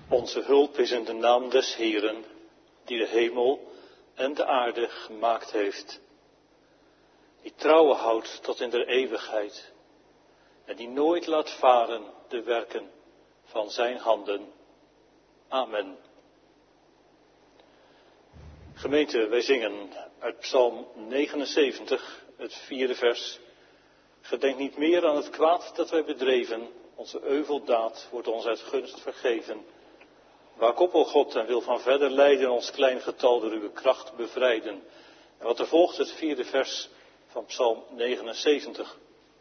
Onze hulp is in de naam des Heeren, die de hemel en de aarde gemaakt heeft. Die trouwe houdt tot in der eeuwigheid en die nooit laat varen de werken van zijn handen. Amen. Gemeente, wij zingen uit Psalm 79, het 4e vers. Gedenk niet meer aan het kwaad dat wij bedreven, onze euveldaad wordt ons uit gunst vergeven. Waak op, o God, en wil van verder lijden ons klein getal door uw kracht bevrijden. En wat er volgt, het 4e vers van Psalm 79.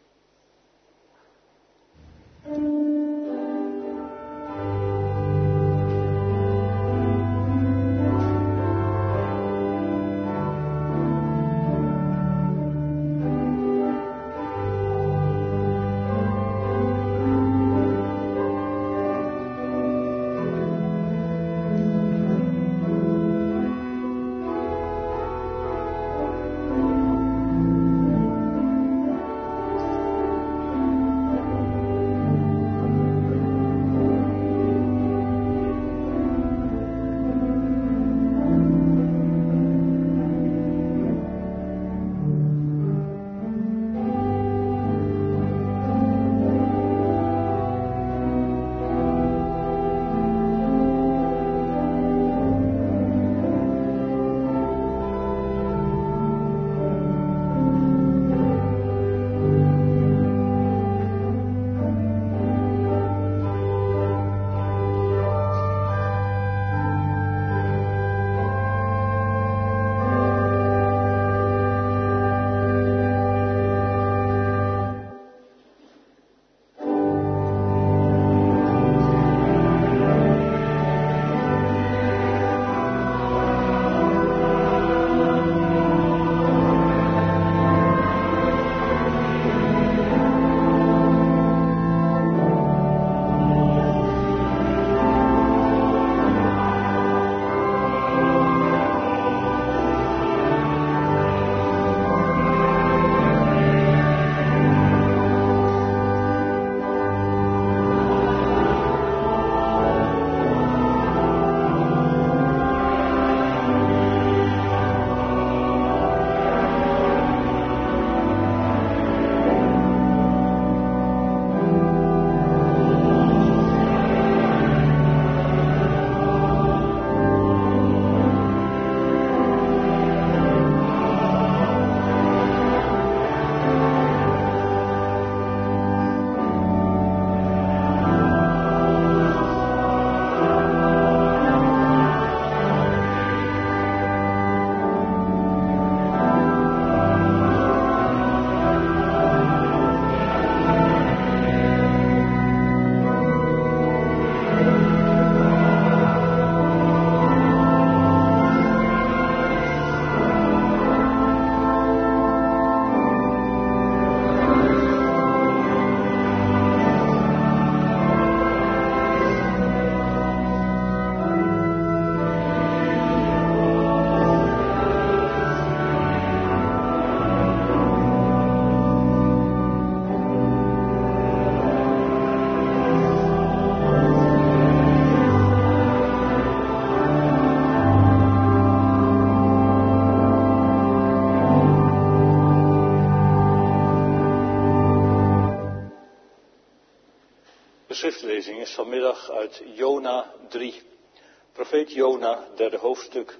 De schriftlezing is vanmiddag uit Jona 3. Profeet Jona, 3e hoofdstuk.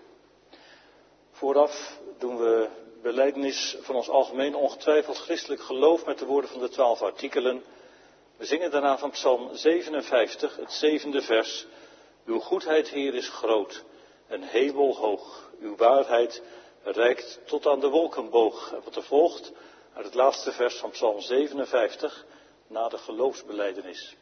Vooraf doen we belijdenis van ons algemeen ongetwijfeld christelijk geloof met de woorden van de 12 artikelen. We zingen daarna van Psalm 57, het 7e vers. Uw goedheid, Heer, is groot en hemelhoog. Uw waarheid reikt tot aan de wolkenboog. En wat er volgt uit het laatste vers van Psalm 57, na de geloofsbelijdenis.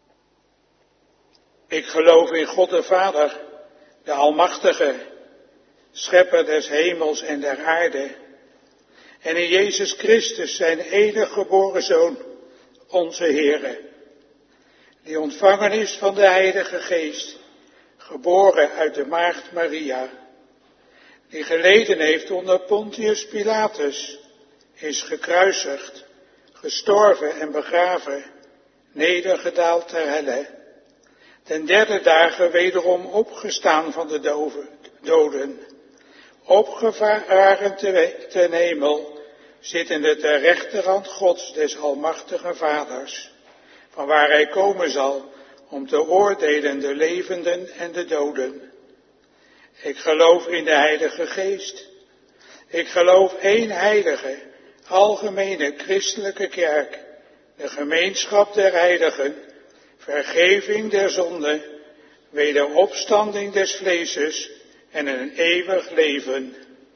Ik geloof in God de Vader, de Almachtige, schepper des hemels en der aarde, en in Jezus Christus, zijn enige geboren Zoon, onze Heere, die ontvangen is van de Heilige Geest, geboren uit de maagd Maria, die geleden heeft onder Pontius Pilatus, is gekruisigd, gestorven en begraven, nedergedaald ter helle, ten derde dagen wederom opgestaan van de doden, opgevaren ten hemel, zittende ter rechterhand Gods des almachtigen Vaders, van waar hij komen zal om te oordelen de levenden en de doden. Ik geloof in de Heilige Geest. Ik geloof één heilige, algemene christelijke kerk, de gemeenschap der heiligen, vergeving der zonden, wederopstanding des vleeses en een eeuwig leven.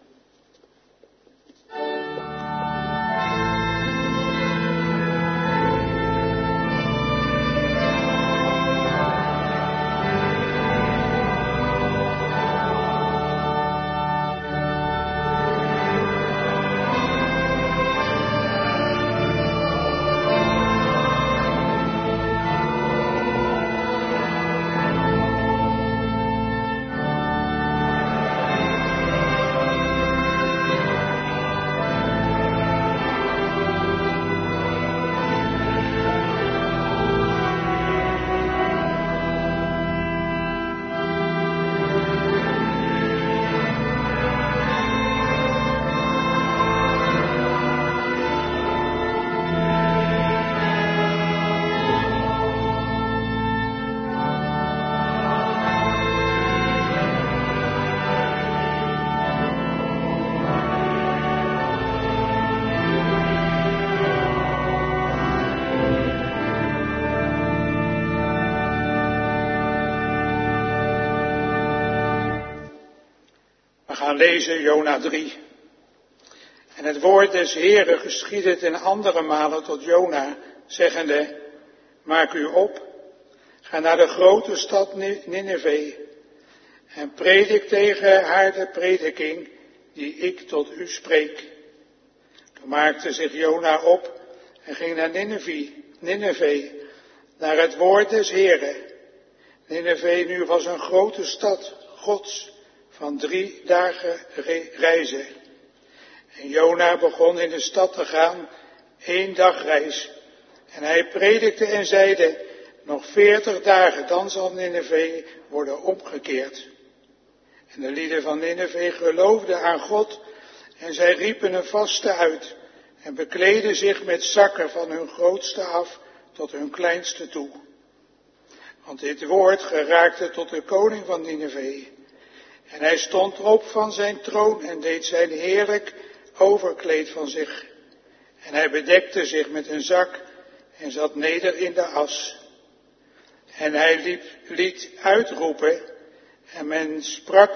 We gaan lezen Jona 3. En het woord des Heeren geschiedde ten andere malen tot Jona, zeggende, maak u op, ga naar de grote stad Nineve en predik tegen haar de prediking die ik tot u spreek. Toen maakte zich Jona op en ging naar Nineve, naar het woord des Heeren. Nineve nu was een grote stad Gods, van 3 dagen reizen. En Jona begon in de stad te gaan, 1 dagreis. En hij predikte en zeide, nog 40 dagen, dan zal Nineve worden omgekeerd. En de lieden van Nineve geloofden aan God, en zij riepen een vaste uit, en bekleden zich met zakken van hun grootste af tot hun kleinste toe. Want dit woord geraakte tot de koning van Nineve. En hij stond op van zijn troon en deed zijn heerlijk overkleed van zich. En hij bedekte zich met een zak en zat neder in de as. En hij liet uitroepen en men sprak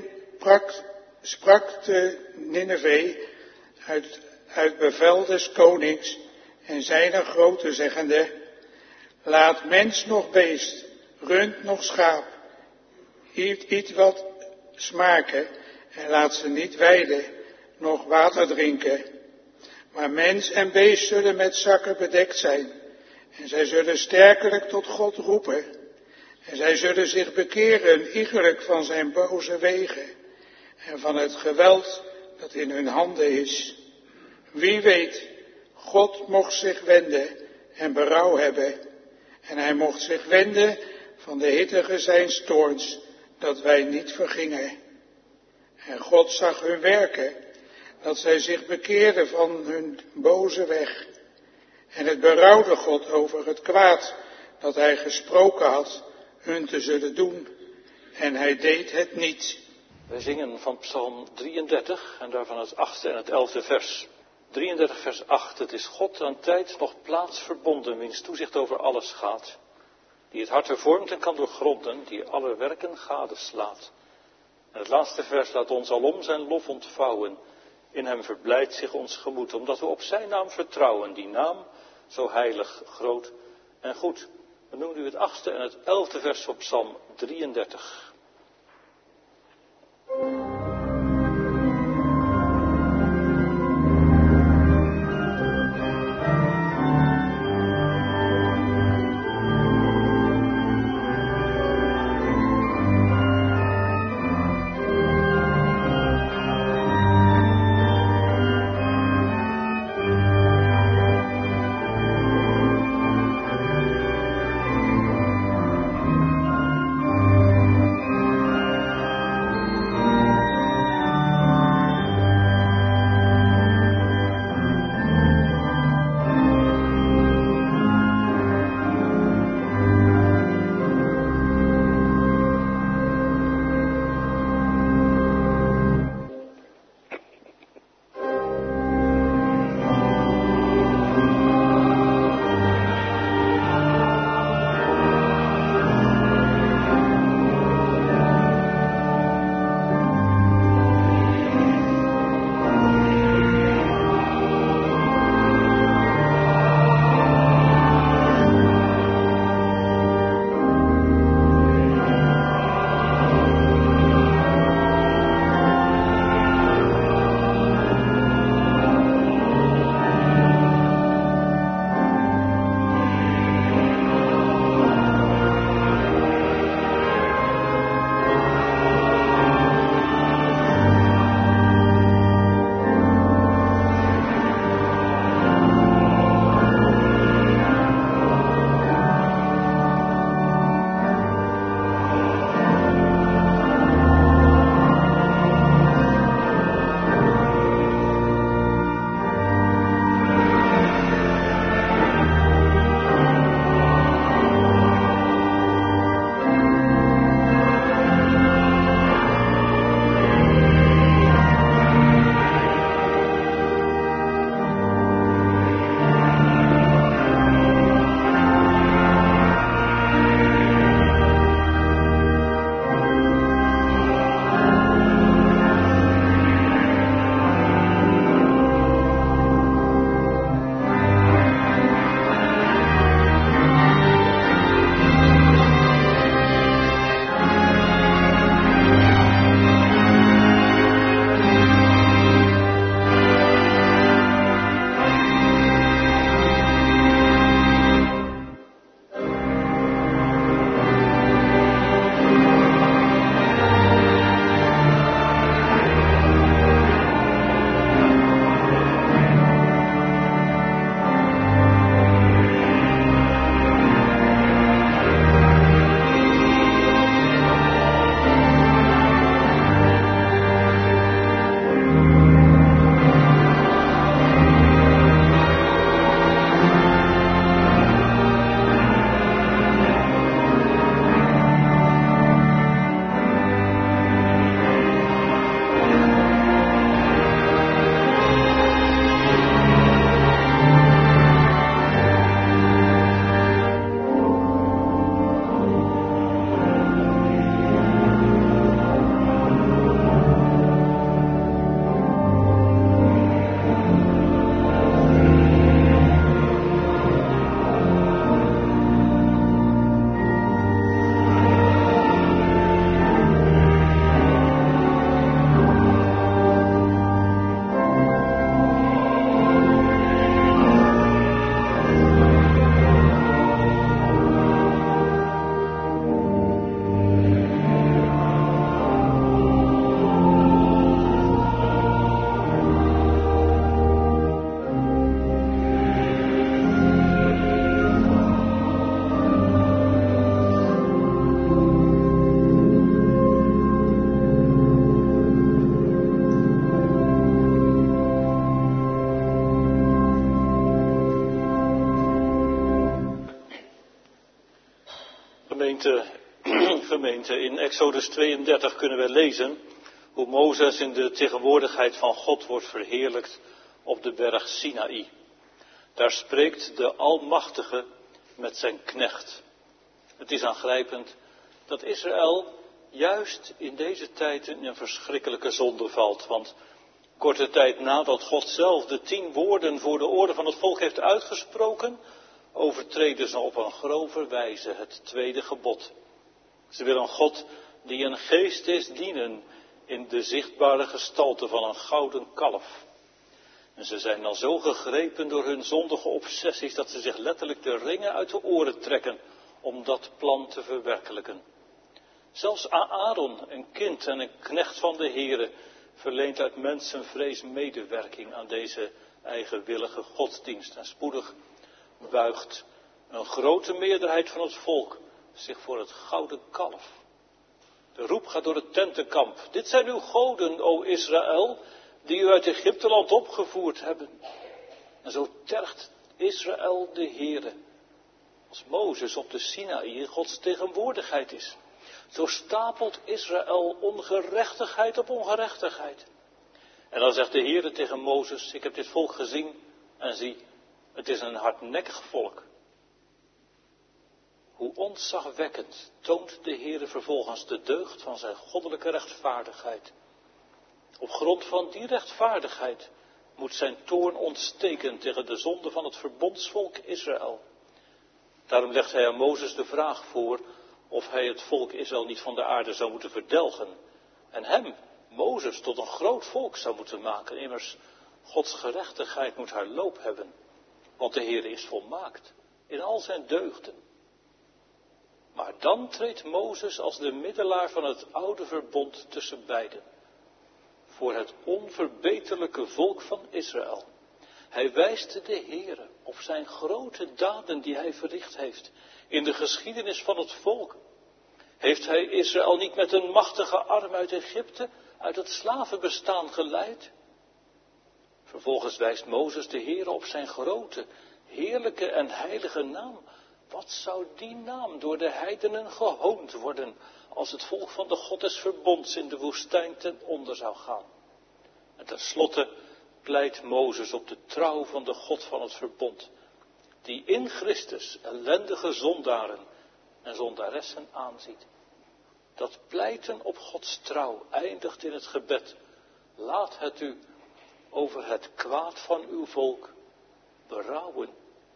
te Nineve uit bevel des konings en zijner grootte zeggende, laat mens nog beest, rund nog schaap, iets wat smaken en laat ze niet weiden, nog water drinken. Maar mens en beest zullen met zakken bedekt zijn. En zij zullen sterkelijk tot God roepen. En zij zullen zich bekeren iegelijk van zijn boze wegen. En van het geweld dat in hun handen is. Wie weet, God mocht zich wenden en berouw hebben. En hij mocht zich wenden van de hittige zijns toorns, dat wij niet vergingen. En God zag hun werken, dat zij zich bekeerden van hun boze weg. En het berouwde God over het kwaad dat hij gesproken had hun te zullen doen. En hij deed het niet. Wij zingen van Psalm 33 en daarvan het 8e en het 11e vers. 33 vers 8. Het is God aan tijd nog plaats verbonden, wiens toezicht over alles gaat. Die het hart vormt en kan doorgronden, die alle werken gadeslaat. En het laatste vers laat ons alom zijn lof ontvouwen. In hem verblijdt zich ons gemoed, omdat we op zijn naam vertrouwen. Die naam, zo heilig, groot en goed. We noemen nu het 8e en het 11e vers van Psalm 33. gemeente, in Exodus 32 kunnen we lezen hoe Mozes in de tegenwoordigheid van God wordt verheerlijkt op de berg Sinaï. Daar spreekt de Almachtige met zijn knecht. Het is aangrijpend dat Israël juist in deze tijd in een verschrikkelijke zonde valt. Want korte tijd nadat God zelf de 10 woorden voor de oren van het volk heeft uitgesproken, overtreden ze op een grove wijze het tweede gebod. Ze willen een God die een geest is dienen in de zichtbare gestalte van een gouden kalf. En ze zijn dan zo gegrepen door hun zondige obsessies dat ze zich letterlijk de ringen uit de oren trekken om dat plan te verwerkelijken. Zelfs Aaron, een kind en een knecht van de Here, verleent uit mensenvrees medewerking aan deze eigenwillige godsdienst. En spoedig buigt een grote meerderheid van het volk zich voor het gouden kalf. De roep gaat door het tentenkamp. Dit zijn uw goden, o Israël, die u uit Egypteland opgevoerd hebben. En zo tergt Israël de Here, als Mozes op de Sinaï in Gods tegenwoordigheid is. Zo stapelt Israël ongerechtigheid op ongerechtigheid. En dan zegt de Heere tegen Mozes, ik heb dit volk gezien en zie, het is een hardnekkig volk. Hoe ontzagwekkend toont de Heere vervolgens de deugd van zijn goddelijke rechtvaardigheid. Op grond van die rechtvaardigheid moet zijn toorn ontsteken tegen de zonde van het verbondsvolk Israël. Daarom legt hij aan Mozes de vraag voor of hij het volk Israël niet van de aarde zou moeten verdelgen. En hem, Mozes, tot een groot volk zou moeten maken. Immers, Gods gerechtigheid moet haar loop hebben. Want de Heer is volmaakt in al zijn deugden. Maar dan treedt Mozes als de middelaar van het oude verbond tussen beiden. Voor het onverbeterlijke volk van Israël. Hij wijst de Heere op zijn grote daden die hij verricht heeft in de geschiedenis van het volk. Heeft hij Israël niet met een machtige arm uit Egypte, uit het slavenbestaan geleid? Vervolgens wijst Mozes de Heere op zijn grote, heerlijke en heilige naam. Wat zou die naam door de heidenen gehoond worden als het volk van de God des verbonds in de woestijn ten onder zou gaan? En tenslotte pleit Mozes op de trouw van de God van het verbond, die in Christus ellendige zondaren en zondaressen aanziet. Dat pleiten op Gods trouw eindigt in het gebed. Laat het u over het kwaad van uw volk berouwen.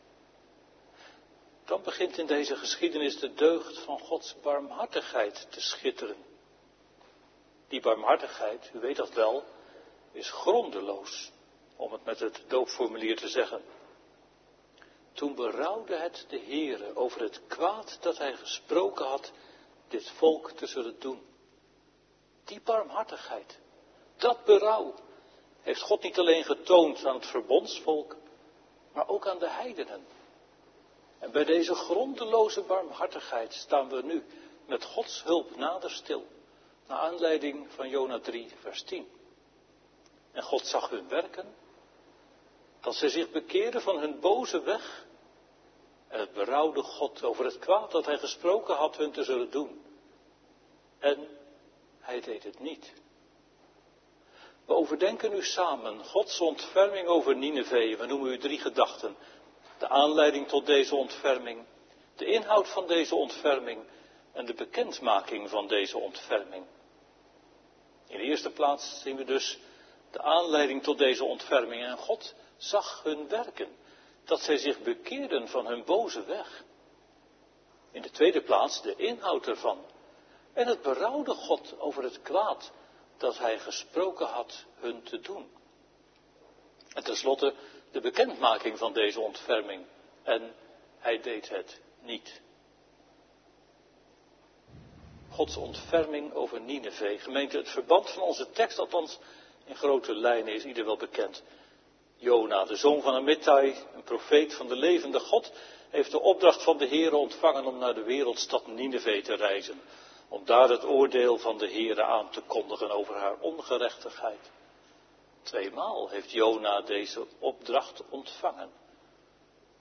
Dan begint in deze geschiedenis de deugd van Gods barmhartigheid te schitteren. Die barmhartigheid, u weet dat wel, is grondeloos, om het met het doopformulier te zeggen. Toen berouwde het de Heere over het kwaad dat hij gesproken had dit volk te zullen doen. Die barmhartigheid, dat berouw, heeft God niet alleen getoond aan het verbondsvolk, maar ook aan de heidenen. En bij deze grondeloze barmhartigheid staan we nu met Gods hulp nader stil, naar aanleiding van Jona 3, vers 10. En God zag hun werken, dat zij zich bekeerden van hun boze weg. En het berouwde God over het kwaad dat hij gesproken had hun te zullen doen. En hij deed het niet. We overdenken nu samen Gods ontferming over Nineve. We noemen u 3 gedachten. De aanleiding tot deze ontferming, de inhoud van deze ontferming en de bekendmaking van deze ontferming. In de eerste plaats zien we dus de aanleiding tot deze ontferming. En God zag hun werken, dat zij zich bekeerden van hun boze weg. In de tweede plaats de inhoud ervan. En het berouwde God over het kwaad dat hij gesproken had hun te doen. En tenslotte de bekendmaking van deze ontferming. En hij deed het niet. Gods ontferming over Nineve. Gemeente, het verband van onze tekst, althans in grote lijnen, is ieder wel bekend. Jona, de zoon van Amittai, een profeet van de levende God, heeft de opdracht van de Heere ontvangen om naar de wereldstad Nineve te reizen. Om daar het oordeel van de Heere aan te kondigen over haar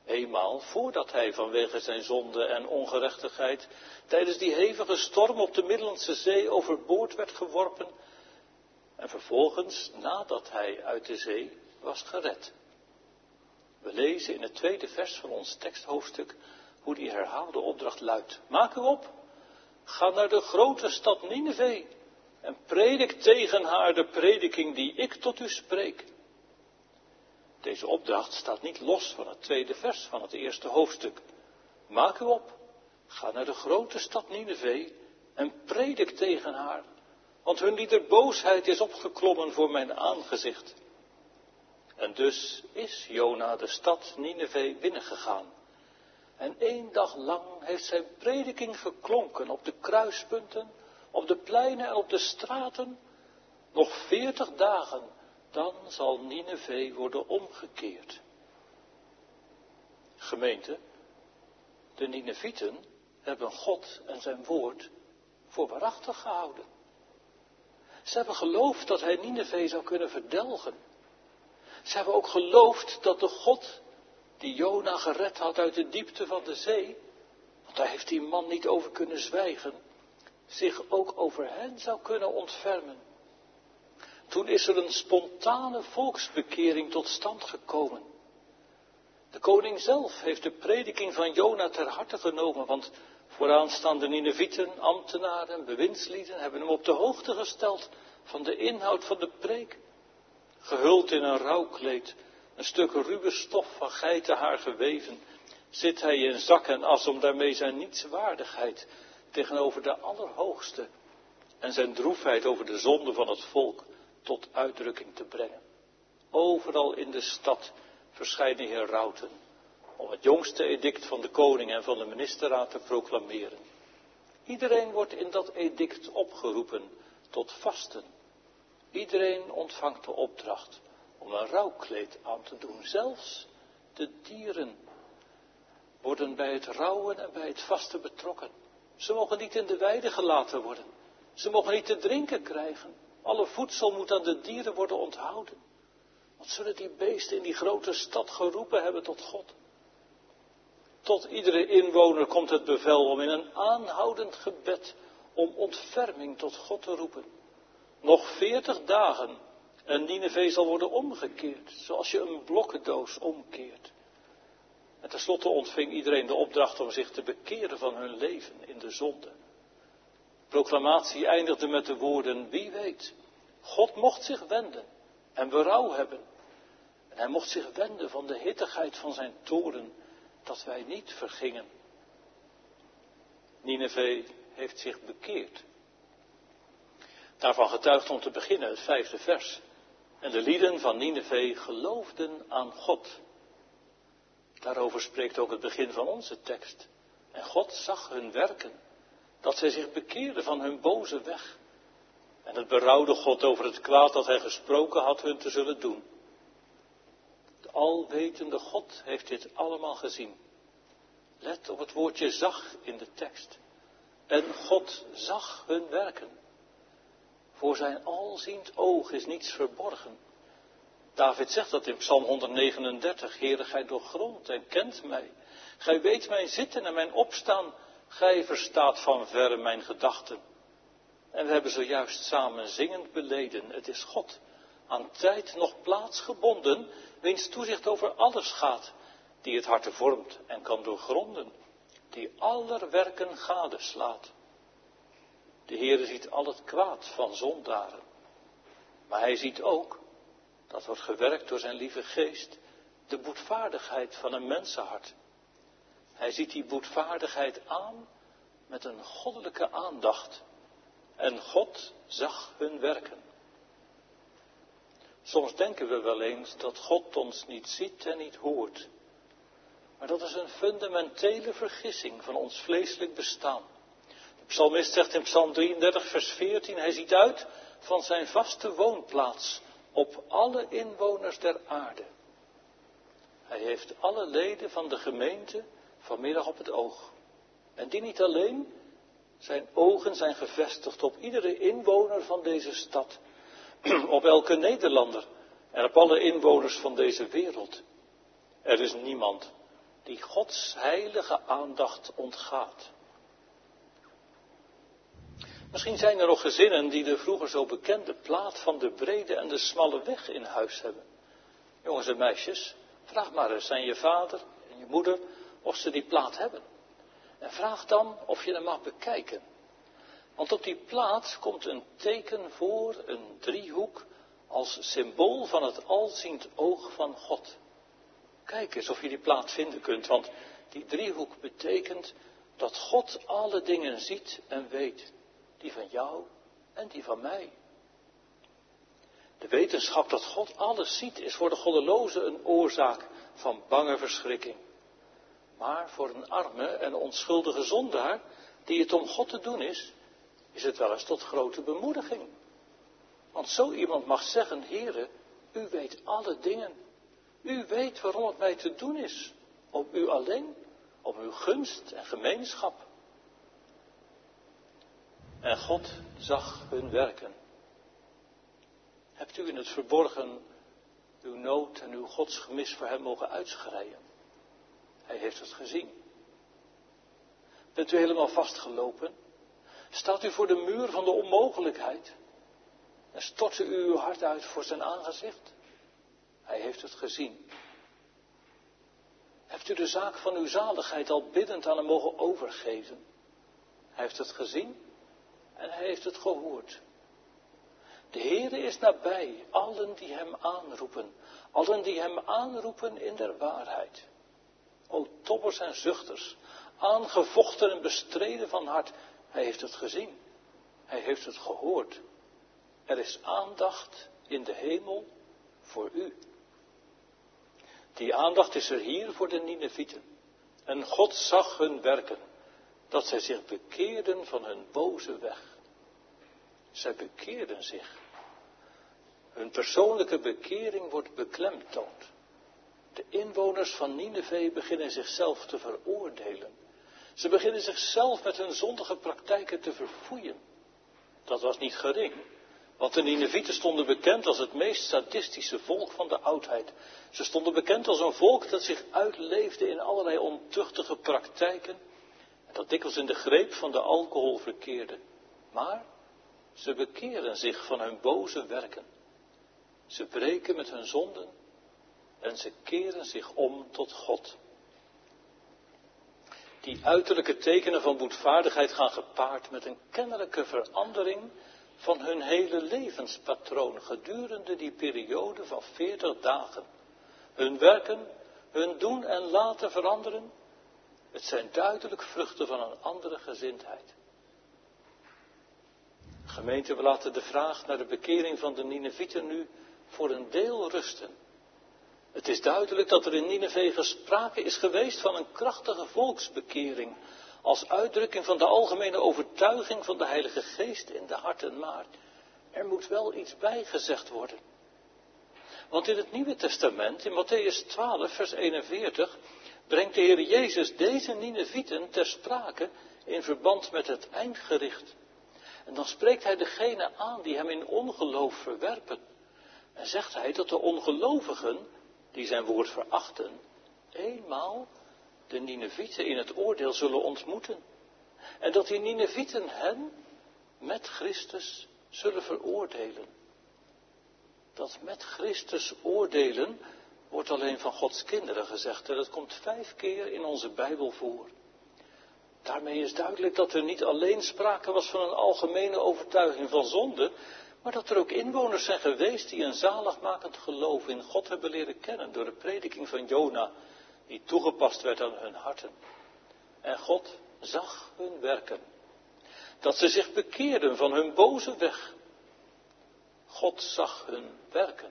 Eenmaal voordat hij vanwege zijn zonde en ongerechtigheid tijdens die hevige storm op de Middellandse Zee overboord werd geworpen en vervolgens nadat hij uit de zee was gered. We lezen in het tweede vers van ons teksthoofdstuk hoe die herhaalde opdracht luidt. Maak u op, ga naar de grote stad Nineve en predik tegen haar de prediking die ik tot u spreek. Deze opdracht staat niet los van het tweede vers van het eerste hoofdstuk. Maak u op, ga naar de grote stad Nineve en predik tegen haar, want hun lieder boosheid is opgeklommen voor mijn aangezicht. En dus is Jona de stad Nineve binnengegaan. En 1 dag lang heeft zijn prediking geklonken op de kruispunten, op de pleinen en op de straten. Nog 40 dagen, dan zal Nineve worden omgekeerd. Gemeente, de Ninevieten hebben God en zijn woord voor waarachtig gehouden. Ze hebben geloofd dat hij Nineve zou kunnen verdelgen. Ze hebben ook geloofd dat de God die Jona gered had uit de diepte van de zee, want daar heeft die man niet over kunnen zwijgen, zich ook over hen zou kunnen ontfermen. Toen is er een spontane volksbekering tot stand gekomen. De koning zelf heeft de prediking van Jona ter harte genomen, want vooraanstaande Ninevieten, ambtenaren en bewindslieden hebben hem op de hoogte gesteld van de inhoud van de preek. Gehuld in een rouwkleed, een stuk ruwe stof van geitenhaar geweven, zit hij in zak en as om daarmee zijn nietswaardigheid tegenover de Allerhoogste en zijn droefheid over de zonde van het volk tot uitdrukking te brengen. Overal in de stad verschijnen herauten om het jongste edict van de koning en van de ministerraad te proclameren. Iedereen wordt in dat edict opgeroepen tot vasten. Iedereen ontvangt de opdracht om een rouwkleed aan te doen. Zelfs de dieren worden bij het rouwen en bij het vasten betrokken. Ze mogen niet in de weide gelaten worden. Ze mogen niet te drinken krijgen. Alle voedsel moet aan de dieren worden onthouden. Wat zullen die beesten in die grote stad geroepen hebben tot God? Tot iedere inwoner komt het bevel om in een aanhoudend gebed om ontferming tot God te roepen. Nog 40 dagen en Nineve zal worden omgekeerd, zoals je een blokkendoos omkeert. En tenslotte ontving iedereen de opdracht om zich te bekeren van hun leven in de zonde. De proclamatie eindigde met de woorden, wie weet, God mocht zich wenden en berouw hebben. En hij mocht zich wenden van de hittigheid van zijn toorn, dat wij niet vergingen. Nineve heeft zich bekeerd. Daarvan getuigt om te beginnen het 5e vers. En de lieden van Nineve geloofden aan God. Daarover spreekt ook het begin van onze tekst. En God zag hun werken, dat zij zich bekeerden van hun boze weg. En het berouwde God over het kwaad dat hij gesproken had hun te zullen doen. De alwetende God heeft dit allemaal gezien. Let op het woordje zag in de tekst. En God zag hun werken. Voor zijn alziend oog is niets verborgen. David zegt dat in Psalm 139. Heere, gij doorgrondt en kent mij. Gij weet mijn zitten en mijn opstaan. Gij verstaat van verre mijn gedachten. En we hebben zojuist samen zingend beleden. Het is God, aan tijd nog plaats gebonden, wiens toezicht over alles gaat, die het harte vormt en kan doorgronden, die aller werken gadeslaat. De Heere ziet al het kwaad van zondaren, maar hij ziet ook, dat wordt gewerkt door zijn lieve geest, de boetvaardigheid van een mensenhart. Hij ziet die boetvaardigheid aan met een goddelijke aandacht. En God zag hun werken. Soms denken we wel eens dat God ons niet ziet en niet hoort. Maar dat is een fundamentele vergissing van ons vleeselijk bestaan. De psalmist zegt in Psalm 33 vers 14, hij ziet uit van zijn vaste woonplaats op alle inwoners der aarde. Hij heeft alle leden van de gemeente vanmiddag op het oog. En die niet alleen, zijn ogen zijn gevestigd op iedere inwoner van deze stad, op elke Nederlander en op alle inwoners van deze wereld. Er is niemand die Gods heilige aandacht ontgaat. Misschien zijn er nog gezinnen die de vroeger zo bekende plaat van de brede en de smalle weg in huis hebben. Jongens en meisjes, vraag maar eens aan je vader en je moeder of ze die plaat hebben. En vraag dan of je hem mag bekijken. Want op die plaat komt een teken voor, een driehoek, als symbool van het alziend oog van God. Kijk eens of je die plaat vinden kunt, want die driehoek betekent dat God alle dingen ziet en weet. Die van jou en die van mij. De wetenschap dat God alles ziet is voor de goddeloze een oorzaak van bange verschrikking. Maar voor een arme en onschuldige zondaar, die het om God te doen is het wel eens tot grote bemoediging. Want zo iemand mag zeggen, Heere, u weet alle dingen. U weet waarom het mij te doen is. Om u alleen, om uw gunst en gemeenschap. En God zag hun werken. Hebt u in het verborgen uw nood en uw godsgemis voor hem mogen uitschreien? Hij heeft het gezien. Bent u helemaal vastgelopen? Staat u voor de muur van de onmogelijkheid? En stortte u uw hart uit voor zijn aangezicht? Hij heeft het gezien. Hebt u de zaak van uw zaligheid al biddend aan hem mogen overgeven? Hij heeft het gezien en hij heeft het gehoord. De Heere is nabij, allen die hem aanroepen. Allen die hem aanroepen in der waarheid. O tobbers en zuchters, aangevochten en bestreden van hart. Hij heeft het gezien. Hij heeft het gehoord. Er is aandacht in de hemel voor u. Die aandacht is er hier voor de Ninevieten. En God zag hun werken, dat zij zich bekeerden van hun boze weg. Zij bekeerden zich. Hun persoonlijke bekering wordt beklemtoond. De inwoners van Nineve beginnen zichzelf te veroordelen. Ze beginnen zichzelf met hun zondige praktijken te verfoeien. Dat was niet gering, want de Ninevieten stonden bekend als het meest sadistische volk van de oudheid. Ze stonden bekend als een volk dat zich uitleefde in allerlei ontuchtige praktijken en dat dikwijls in de greep van de alcohol verkeerde. Maar ze bekeren zich van hun boze werken. Ze breken met hun zonden en ze keren zich om tot God. Die uiterlijke tekenen van boetvaardigheid gaan gepaard met een kennelijke verandering van hun hele levenspatroon gedurende die periode van 40 dagen. Hun werken, hun doen en laten veranderen, het zijn duidelijk vruchten van een andere gezindheid. Gemeente, we laten de vraag naar de bekering van de Ninevieten nu voor een deel rusten. Het is duidelijk dat er in Nineve sprake is geweest van een krachtige volksbekering, als uitdrukking van de algemene overtuiging van de Heilige Geest in de harten. Maar er moet wel iets bijgezegd worden. Want in het Nieuwe Testament, in Mattheüs 12, vers 41, brengt de Heer Jezus deze Ninevieten ter sprake in verband met het eindgericht. En dan spreekt hij degene aan die hem in ongeloof verwerpen. En zegt hij dat de ongelovigen, die zijn woord verachten, eenmaal de Ninevieten in het oordeel zullen ontmoeten. En dat die Ninevieten hen met Christus zullen veroordelen. Dat met Christus oordelen wordt alleen van Gods kinderen gezegd. En dat komt 5 keer in onze Bijbel voor. Daarmee is duidelijk dat er niet alleen sprake was van een algemene overtuiging van zonde, maar dat er ook inwoners zijn geweest die een zaligmakend geloof in God hebben leren kennen door de prediking van Jona, die toegepast werd aan hun harten. En God zag hun werken. Dat ze zich bekeerden van hun boze weg. God zag hun werken.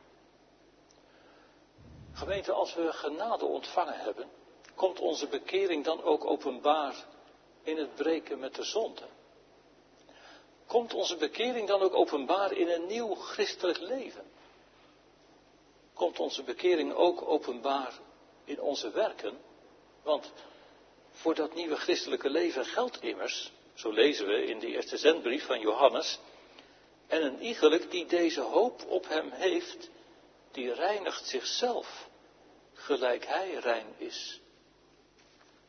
Gemeente, als we genade ontvangen hebben, komt onze bekering dan ook openbaar in het breken met de zonde? Komt onze bekering dan ook openbaar in een nieuw christelijk leven? Komt onze bekering ook openbaar in onze werken? Want voor dat nieuwe christelijke leven geldt immers, zo lezen we in de eerste zendbrief van Johannes, en een iegelijk die deze hoop op hem heeft, die reinigt zichzelf, gelijk hij rein is.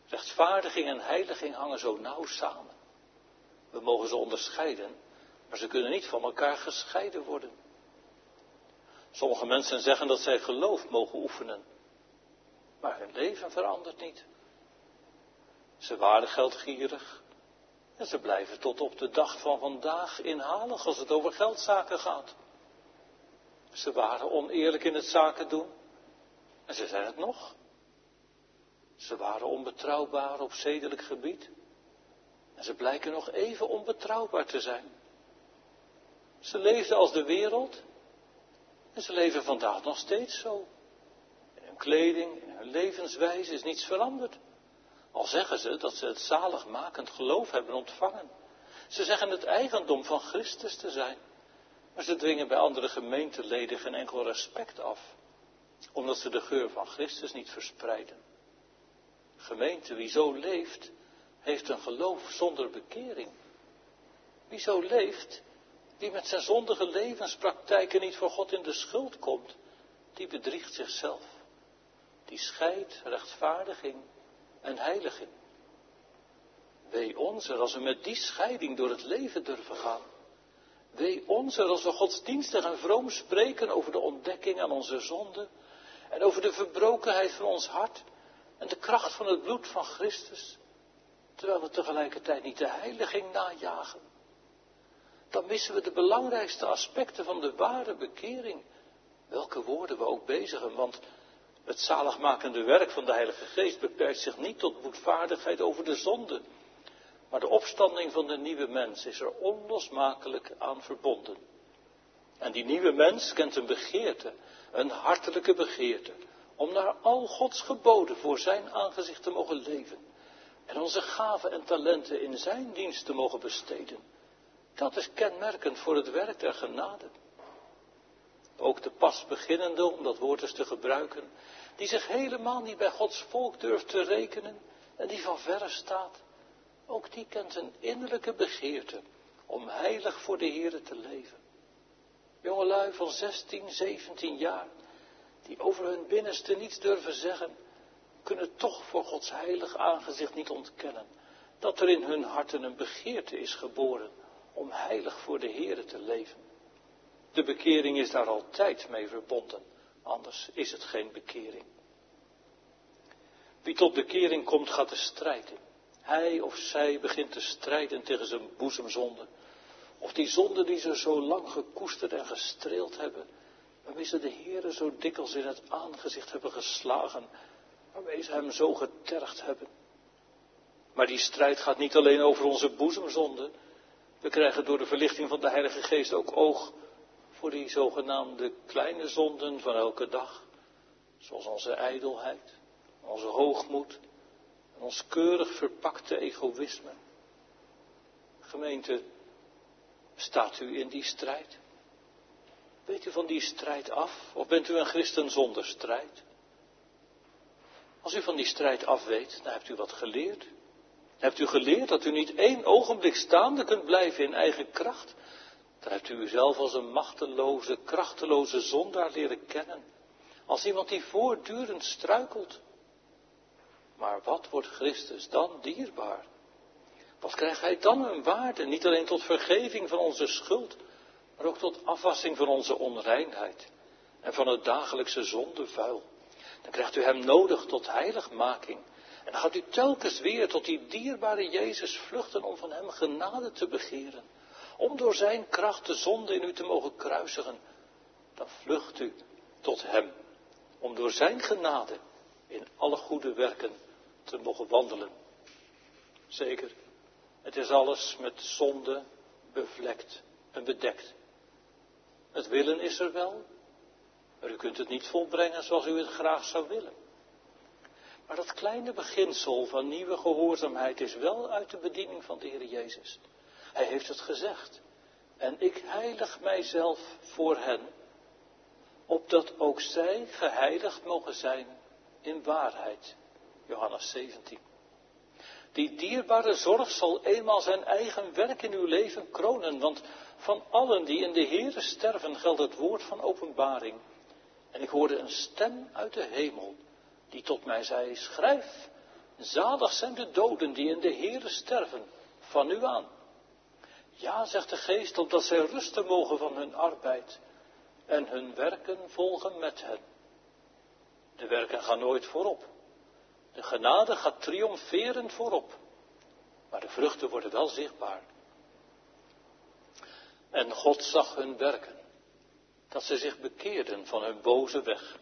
Rechtvaardiging en heiliging hangen zo nauw samen. We mogen ze onderscheiden, maar ze kunnen niet van elkaar gescheiden worden. Sommige mensen zeggen dat zij geloof mogen oefenen, maar hun leven verandert niet. Ze waren geldgierig en ze blijven tot op de dag van vandaag inhalig als het over geldzaken gaat. Ze waren oneerlijk in het zaken doen en ze zijn het nog. Ze waren onbetrouwbaar op zedelijk gebied en ze blijken nog even onbetrouwbaar te zijn. Ze leefden als de wereld en ze leven vandaag nog steeds zo. In hun kleding, in hun levenswijze is niets veranderd. Al zeggen ze dat ze het zaligmakend geloof hebben ontvangen. Ze zeggen het eigendom van Christus te zijn. Maar ze dwingen bij andere gemeenteleden geen enkel respect af. Omdat ze de geur van Christus niet verspreiden. Gemeente, wie zo leeft, heeft een geloof zonder bekering. Wie zo leeft, die met zijn zondige levenspraktijken niet voor God in de schuld komt, die bedriegt zichzelf. Die scheidt rechtvaardiging en heiliging. Wee ons er als we met die scheiding door het leven durven gaan. Wee ons er als we godsdienstig en vroom spreken over de ontdekking aan onze zonde en over de verbrokenheid van ons hart en de kracht van het bloed van Christus, terwijl we tegelijkertijd niet de heiliging najagen. Dan missen we de belangrijkste aspecten van de ware bekering, welke woorden we ook bezigen, want het zaligmakende werk van de Heilige Geest beperkt zich niet tot boetvaardigheid over de zonde, maar de opstanding van de nieuwe mens is er onlosmakelijk aan verbonden. En die nieuwe mens kent een begeerte, een hartelijke begeerte, om naar al Gods geboden voor zijn aangezicht te mogen leven en onze gaven en talenten in zijn dienst te mogen besteden. Dat is kenmerkend voor het werk der genade. Ook de pas beginnende, om dat woord eens te gebruiken, die zich helemaal niet bij Gods volk durft te rekenen en die van verre staat, ook die kent een innerlijke begeerte om heilig voor de Heere te leven. Jongelui van 16, 17 jaar, die over hun binnenste niets durven zeggen, kunnen toch voor Gods heilig aangezicht niet ontkennen dat er in hun harten een begeerte is geboren om heilig voor de Heere te leven. De bekering is daar altijd mee verbonden, anders is het geen bekering. Wie tot bekering komt, gaat de strijd in. Hij of zij begint te strijden tegen zijn boezemzonde. Of die zonde die ze zo lang gekoesterd en gestreeld hebben, waarmee ze de Heere zo dikwijls in het aangezicht hebben geslagen, waarmee ze hem zo getergd hebben. Maar die strijd gaat niet alleen over onze boezemzonde. We krijgen door de verlichting van de Heilige Geest ook oog voor die zogenaamde kleine zonden van elke dag. Zoals onze ijdelheid, onze hoogmoed en ons keurig verpakte egoïsme. Gemeente, staat u in die strijd? Weet u van die strijd af of bent u een christen zonder strijd? Als u van die strijd af weet, dan hebt u wat geleerd. Hebt u geleerd dat u niet 1 ogenblik staande kunt blijven in eigen kracht? Dan hebt u uzelf als een machteloze, krachteloze zondaar leren kennen. Als iemand die voortdurend struikelt. Maar wat wordt Christus dan dierbaar? Wat krijgt hij dan een waarde? Niet alleen tot vergeving van onze schuld, maar ook tot afwassing van onze onreinheid en van het dagelijkse zondevuil. Dan krijgt u hem nodig tot heiligmaking. En dan gaat u telkens weer tot die dierbare Jezus vluchten om van hem genade te begeren. Om door zijn kracht de zonde in u te mogen kruisigen. Dan vlucht u tot hem. Om door zijn genade in alle goede werken te mogen wandelen. Zeker, het is alles met zonde bevlekt en bedekt. Het willen is er wel, maar u kunt het niet volbrengen zoals u het graag zou willen. Maar dat kleine beginsel van nieuwe gehoorzaamheid is wel uit de bediening van de Heer Jezus. Hij heeft het gezegd. En ik heilig mijzelf voor hen, opdat ook zij geheiligd mogen zijn in waarheid. Johannes 17. Die dierbare zorg zal eenmaal zijn eigen werk in uw leven kronen, want van allen die in de Heere sterven geldt het woord van openbaring. En ik hoorde een stem uit de hemel, die tot mij zei, schrijf, Zalig zijn de doden die in de Heere sterven, van nu aan. Ja, zegt de Geest, opdat zij rusten mogen van hun arbeid en hun werken volgen met hen. De werken gaan nooit voorop. De genade gaat triomferend voorop. Maar de vruchten worden wel zichtbaar. En God zag hun werken, dat ze zich bekeerden van hun boze weg.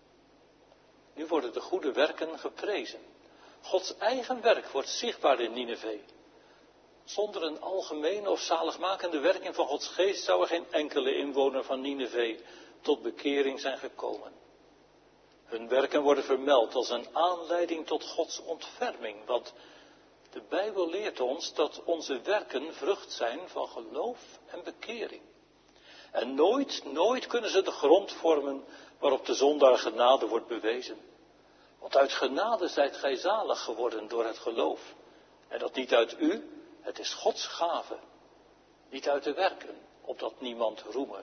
Nu worden de goede werken geprezen. Gods eigen werk wordt zichtbaar in Nineve. Zonder een algemene of zaligmakende werking van Gods geest zou er geen enkele inwoner van Nineve tot bekering zijn gekomen. Hun werken worden vermeld als een aanleiding tot Gods ontferming, want de Bijbel leert ons dat onze werken vrucht zijn van geloof en bekering. En nooit kunnen ze de grond vormen waarop de zondaar genade wordt bewezen. Want uit genade zijt gij zalig geworden door het geloof. En dat niet uit u, het is Gods gave. Niet uit de werken, opdat niemand roeme.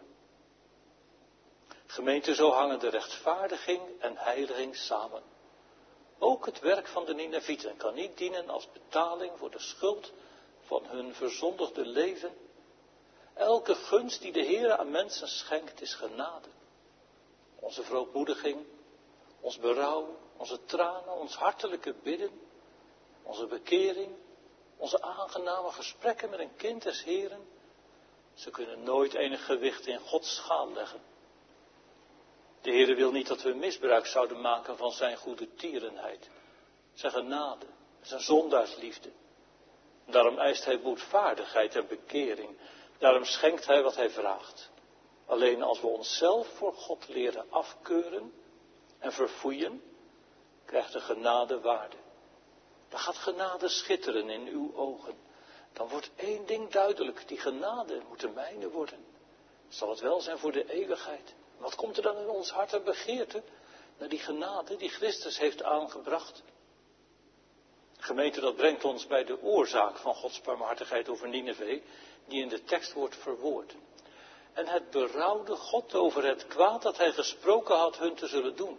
Gemeente, zo hangen de rechtvaardiging en heiliging samen. Ook het werk van de Ninevieten kan niet dienen als betaling voor de schuld van hun verzondigde leven. Elke gunst die de Heere aan mensen schenkt is genade. Onze verootmoediging, ons berouw, onze tranen, ons hartelijke bidden, onze bekering, onze aangename gesprekken met een kind des Heeren, ze kunnen nooit enig gewicht in Gods schaal leggen. De Heere wil niet dat we misbruik zouden maken van zijn goede tierenheid, zijn genade, zijn zondaarsliefde. Daarom eist hij boetvaardigheid en bekering. Daarom schenkt hij wat hij vraagt. Alleen als we onszelf voor God leren afkeuren en verfoeien, krijgt de genade waarde. Dan gaat genade schitteren in uw ogen. Dan wordt één ding duidelijk, die genade moet de mijne worden. Zal het wel zijn voor de eeuwigheid. Wat komt er dan in ons hart en begeerte naar die genade die Christus heeft aangebracht? Gemeente, dat brengt ons bij de oorzaak van Gods barmhartigheid over Nineve, die in de tekst wordt verwoord. En het berouwde God over het kwaad dat hij gesproken had hun te zullen doen.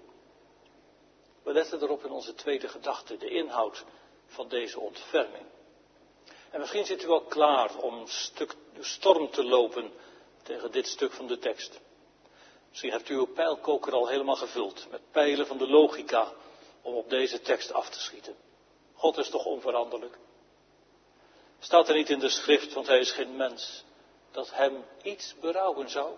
We letten erop in onze tweede gedachte, de inhoud van deze ontferming. En misschien zit u wel klaar om de storm te lopen tegen dit stuk van de tekst. Misschien hebt u uw pijlkoker al helemaal gevuld met pijlen van de logica om op deze tekst af te schieten. God is toch onveranderlijk? Staat er niet in de schrift, want hij is geen mens, dat hem iets berouwen zou?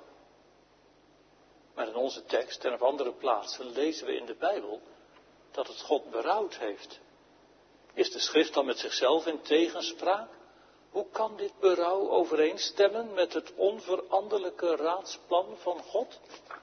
Maar in onze tekst en op andere plaatsen lezen we in de Bijbel dat het God berouwd heeft. Is de schrift dan met zichzelf in tegenspraak? Hoe kan dit berouw overeenstemmen met het onveranderlijke raadsplan van God?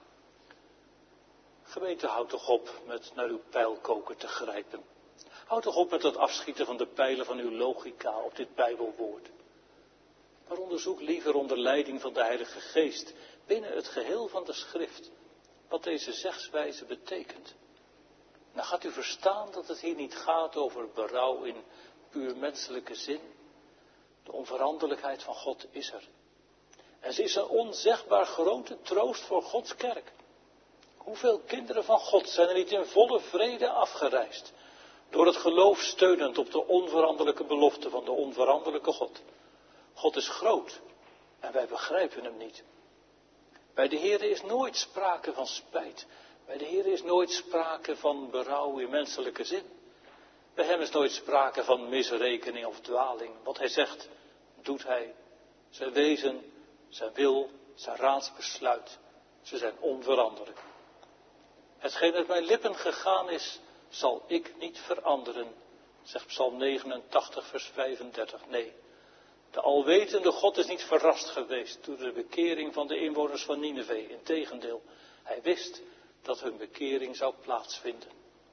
Gemeente, houd toch op met naar uw pijlkoker te grijpen. Houd toch op met het afschieten van de pijlen van uw logica op dit Bijbelwoord. Maar onderzoek liever onder leiding van de Heilige Geest binnen het geheel van de schrift wat deze zegswijze betekent. Dan gaat u verstaan dat het hier niet gaat over berouw in puur menselijke zin. De onveranderlijkheid van God is er. En ze is een onzegbaar grote troost voor Gods kerk. Hoeveel kinderen van God zijn er niet in volle vrede afgereisd, door het geloof steunend op de onveranderlijke belofte van de onveranderlijke God. God is groot en wij begrijpen hem niet. Bij de Heere is nooit sprake van spijt. Bij de Heere is nooit sprake van berouw in menselijke zin. Bij hem is nooit sprake van misrekening of dwaling. Wat hij zegt, doet hij. Zijn wezen, zijn wil, zijn raadsbesluit, ze zijn onveranderlijk. Hetgeen uit mijn lippen gegaan is, zal ik niet veranderen, zegt Psalm 89, vers 35. Nee, de alwetende God is niet verrast geweest door de bekering van de inwoners van Nineve. Integendeel, hij wist dat hun bekering zou plaatsvinden.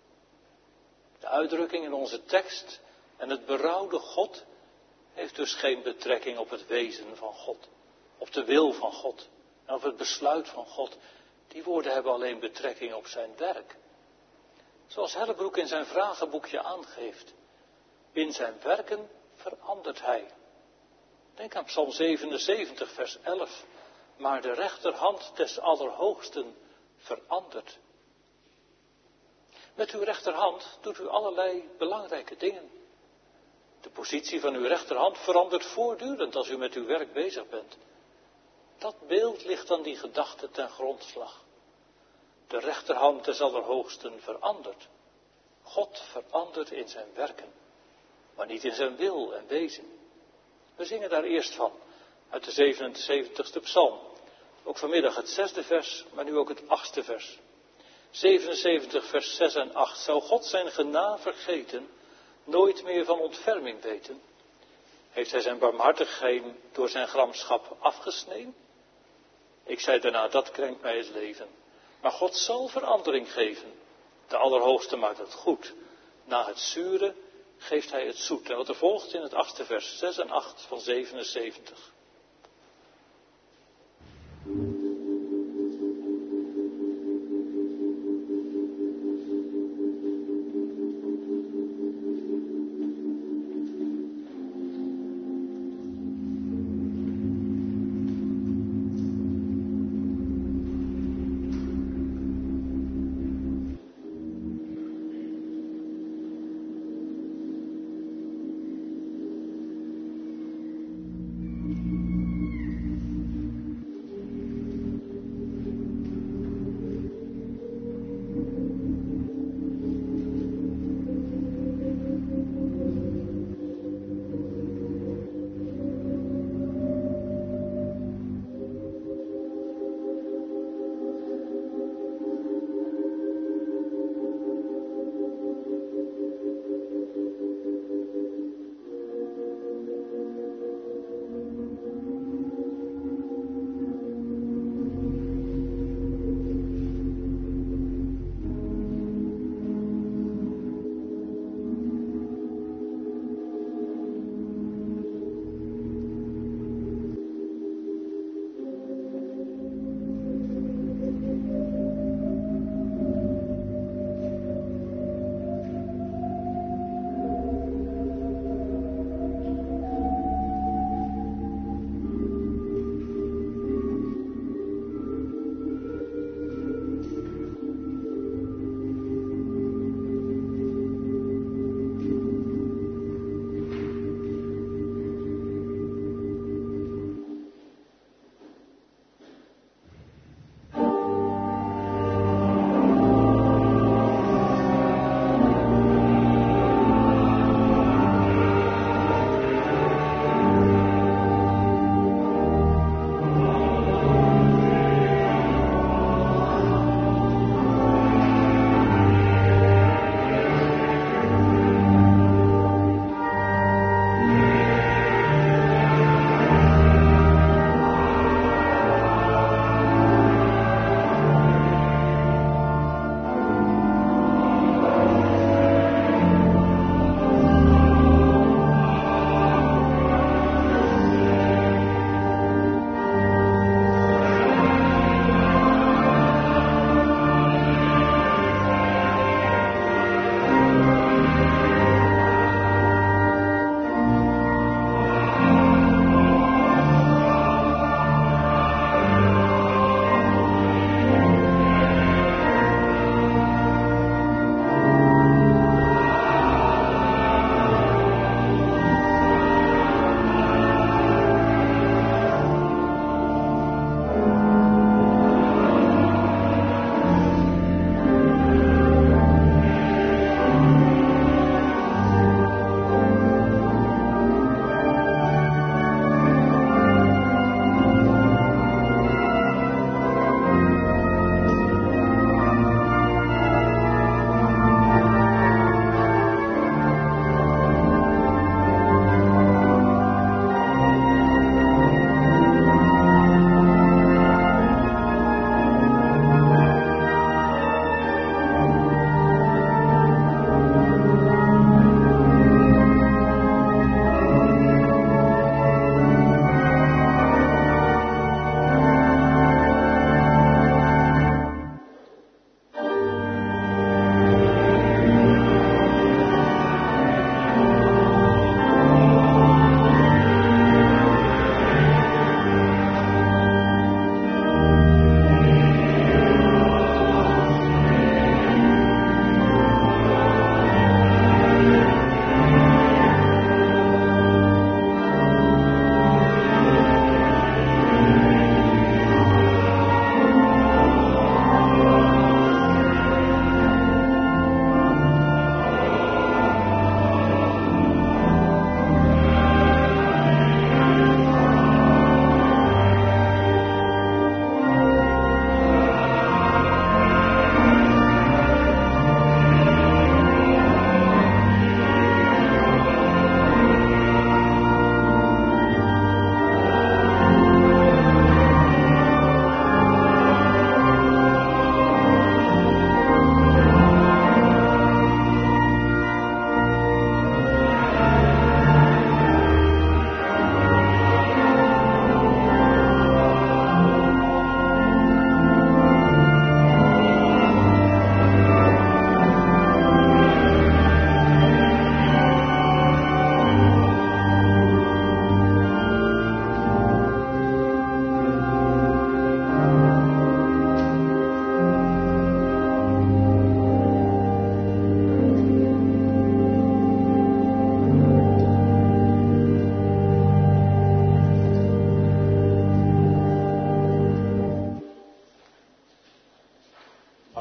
De uitdrukking in onze tekst en het berouwde God heeft dus geen betrekking op het wezen van God, op de wil van God en op het besluit van God. Die woorden hebben alleen betrekking op zijn werk. Zoals Hellebroek in zijn vragenboekje aangeeft. In zijn werken verandert hij. Denk aan Psalm 77, vers 11. Maar de rechterhand des Allerhoogsten verandert. Met uw rechterhand doet u allerlei belangrijke dingen. De positie van uw rechterhand verandert voortdurend als u met uw werk bezig bent. Dat beeld ligt aan die gedachte ten grondslag. De rechterhand des Allerhoogsten verandert. God verandert in zijn werken, maar niet in zijn wil en wezen. We zingen daar eerst van, uit de 77ste psalm. Ook vanmiddag het 6e vers, maar nu ook het 8e vers. 77 vers 6 en 8. Zou God zijn genade vergeten, nooit meer van ontferming weten? Heeft hij zijn barmhartigheid door zijn gramschap afgesneden? Ik zei daarna, dat krenkt mij het leven. Maar God zal verandering geven. De Allerhoogste maakt het goed. Na het zure geeft hij het zoet. En wat er volgt in het 8e vers, 6 en 8 van 77.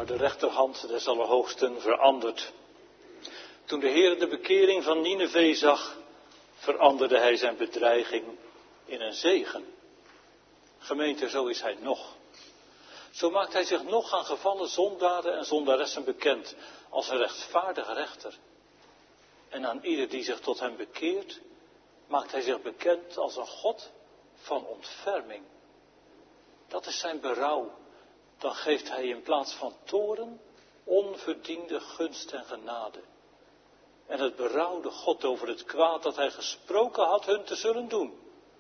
maar de rechterhand des Allerhoogsten verandert. Toen de Heer de bekering van Nineve zag, veranderde hij zijn bedreiging in een zegen. Gemeente, zo is hij nog. Zo maakt hij zich nog aan gevallen zondaren en zondaressen bekend als een rechtvaardige rechter. En aan ieder die zich tot hem bekeert, maakt hij zich bekend als een God van ontferming. Dat is zijn berouw. Dan geeft hij in plaats van toorn onverdiende gunst en genade. En het berouwde God over het kwaad dat hij gesproken had hun te zullen doen.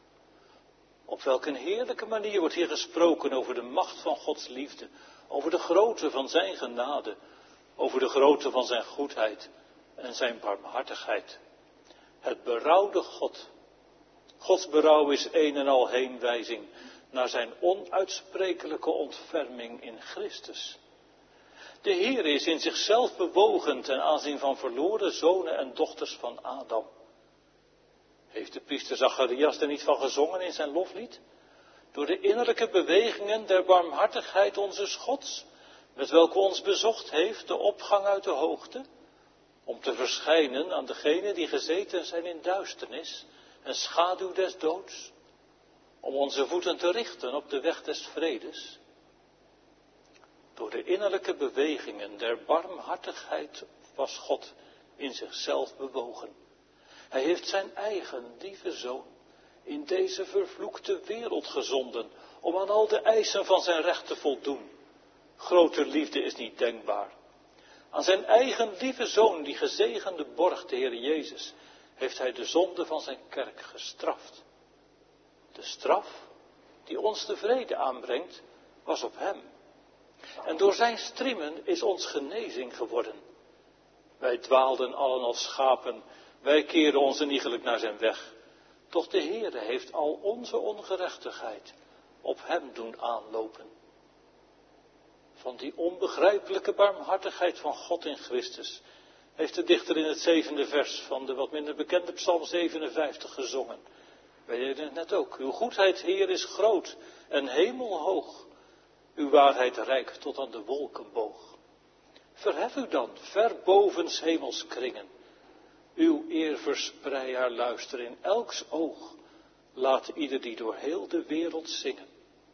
Op welk een heerlijke manier wordt hier gesproken over de macht van Gods liefde, over de grootte van zijn genade, over de grootte van zijn goedheid en zijn barmhartigheid. Het berouwde God. Gods berouw is een en al heenwijzing naar zijn onuitsprekelijke ontferming in Christus. De Heer is in zichzelf bewogen ten aanzien van verloren zonen en dochters van Adam. Heeft de priester Zacharias er niet van gezongen in zijn loflied? Door de innerlijke bewegingen der barmhartigheid onzes Gods, met welke ons bezocht heeft de opgang uit de hoogte, om te verschijnen aan degenen die gezeten zijn in duisternis en schaduw des doods, om onze voeten te richten op de weg des vredes. Door de innerlijke bewegingen der barmhartigheid was God in zichzelf bewogen. Hij heeft zijn eigen lieve zoon in deze vervloekte wereld gezonden, om aan al de eisen van zijn recht te voldoen. Groter liefde is niet denkbaar. Aan zijn eigen lieve zoon, die gezegende borg, de Heer Jezus, heeft hij de zonde van zijn kerk gestraft. De straf die ons de vrede aanbrengt, was op hem. En door zijn striemen is ons genezing geworden. Wij dwaalden allen als schapen, wij keerden ons iegelijk naar zijn weg. Doch de Heere heeft al onze ongerechtigheid op hem doen aanlopen. Van die onbegrijpelijke barmhartigheid van God in Christus heeft de dichter in het 7e vers van de wat minder bekende Psalm 57 gezongen. Wij deden het net ook. Uw goedheid, Heer, is groot en hemelhoog. Uw waarheid reikt tot aan de wolkenboog. Verhef u dan, ver boven 's hemels kringen. Uw eer versprei haar luister in elks oog. Laat ieder die door heel de wereld zingen.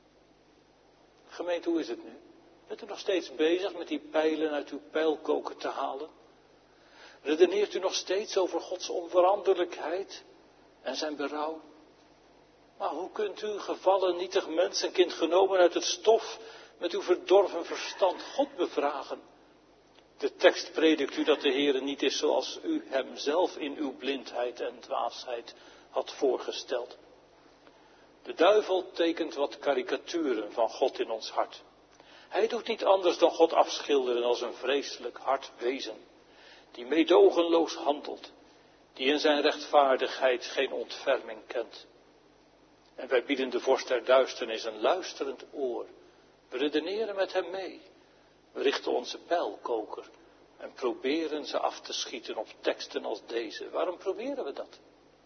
Gemeente, hoe is het nu? Bent u nog steeds bezig met die pijlen uit uw pijlkoker te halen? Redeneert u nog steeds over Gods onveranderlijkheid en zijn berouw? Maar hoe kunt u, gevallen, nietig mens en kind genomen uit het stof, met uw verdorven verstand God bevragen? De tekst predikt u dat de Heere niet is zoals u hem zelf in uw blindheid en dwaasheid had voorgesteld. De duivel tekent wat karikaturen van God in ons hart. Hij doet niet anders dan God afschilderen als een vreselijk hard wezen, die meedogenloos handelt, die in zijn rechtvaardigheid geen ontferming kent. En wij bieden de vorst der duisternis een luisterend oor. We redeneren met hem mee. We richten onze pijlkoker en proberen ze af te schieten op teksten als deze. Waarom proberen we dat?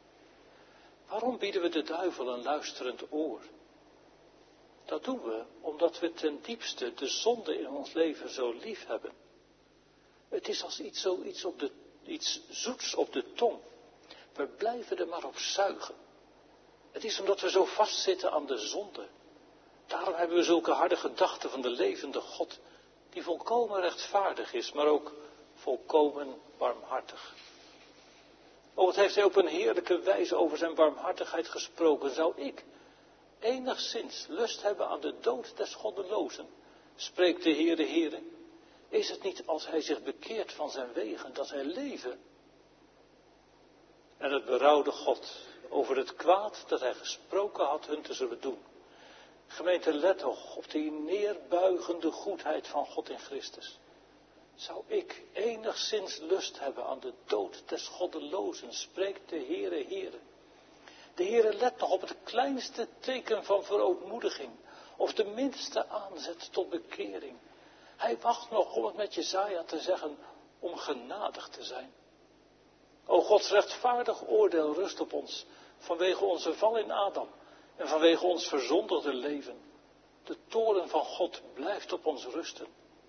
Waarom bieden we de duivel een luisterend oor? Dat doen we omdat we ten diepste de zonde in ons leven zo lief hebben. Het is als iets zoets op de tong. We blijven er maar op zuigen. Het is omdat we zo vastzitten aan de zonde. Daarom hebben we zulke harde gedachten van de levende God, die volkomen rechtvaardig is, maar ook volkomen barmhartig. Oh, wat heeft hij op een heerlijke wijze over zijn barmhartigheid gesproken. Zou ik enigszins lust hebben aan de dood des goddelozen, spreekt de Heere. Is het niet als hij zich bekeert van zijn wegen, dat hij leven? En het berouwde God over het kwaad dat hij gesproken had hun te zullen doen. Gemeente, let toch op die neerbuigende goedheid van God in Christus. Zou ik enigszins lust hebben aan de dood des goddelozen, spreekt de Heere. De Heere let nog op het kleinste teken van verootmoediging, of de minste aanzet tot bekering. Hij wacht nog, om het met Jesaja te zeggen, om genadig te zijn. O Gods rechtvaardig oordeel rust op ons, vanwege onze val in Adam en vanwege ons verzondigde leven. De toorn van God blijft op ons rusten.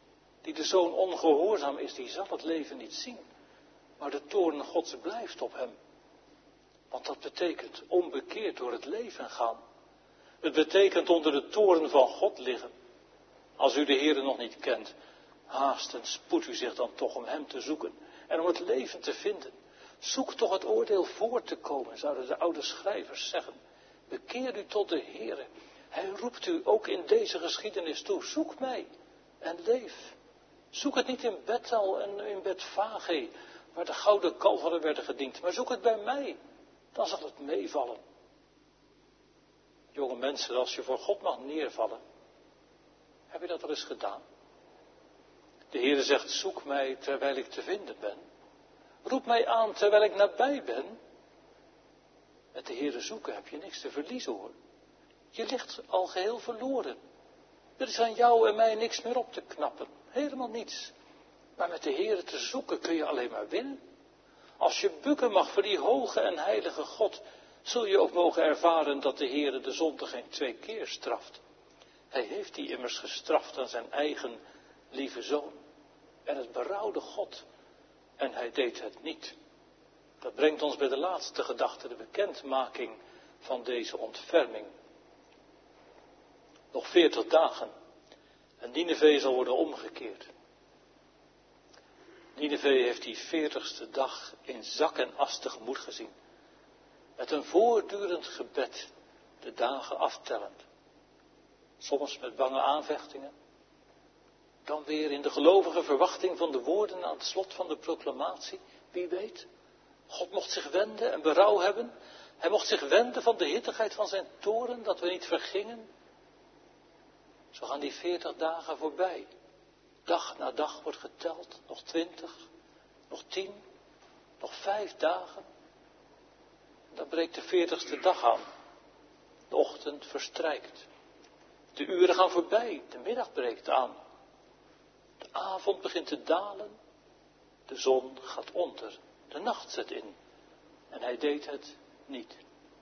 Die de zoon ongehoorzaam is, die zal het leven niet zien. Maar de toorn Gods blijft op hem. Want dat betekent onbekeerd door het leven gaan. Het betekent onder de toorn van God liggen. Als u de Heere nog niet kent, haast en spoed u zich dan toch om hem te zoeken. En om het leven te vinden. Zoek toch het oordeel voor te komen, zouden de oude schrijvers zeggen. Bekeer u tot de Heere. Hij roept u ook in deze geschiedenis toe. Zoek mij en leef. Zoek het niet in Bethel en in Bethfage, waar de gouden kalveren werden gediend. Maar zoek het bij mij. Dan zal het meevallen. Jonge mensen, als je voor God mag neervallen. Heb je dat wel eens gedaan? De Heere zegt, zoek mij terwijl ik te vinden ben. Roep mij aan terwijl ik nabij ben. Met de Heere zoeken heb je niks te verliezen hoor. Je ligt al geheel verloren. Er is aan jou en mij niks meer op te knappen. Helemaal niets. Maar met de Heere te zoeken kun je alleen maar winnen. Als je bukken mag voor die hoge en heilige God, zul je ook mogen ervaren dat de Heere de zonde geen 2 keer straft. Hij heeft die immers gestraft aan zijn eigen lieve zoon. En het berouwde God. En hij deed het niet. Dat brengt ons bij de laatste gedachte, de bekendmaking van deze ontferming. Nog 40 dagen. En Nineve zal worden omgekeerd. Nineve heeft die 40ste dag in zak en as tegemoet gezien. Met een voortdurend gebed, de dagen aftellend. Soms met bange aanvechtingen. Dan weer in de gelovige verwachting van de woorden aan het slot van de proclamatie. Wie weet, God mocht zich wenden en berouw hebben. Hij mocht zich wenden van de hittigheid van zijn toorn, dat we niet vergingen. Zo gaan die 40 dagen voorbij. Dag na dag wordt geteld, nog 20, nog 10, nog 5 dagen. Dan breekt de 40ste dag aan. De ochtend verstrijkt. De uren gaan voorbij, de middag breekt aan. De avond begint te dalen. De zon gaat onder, de nacht zet in. En hij deed het niet.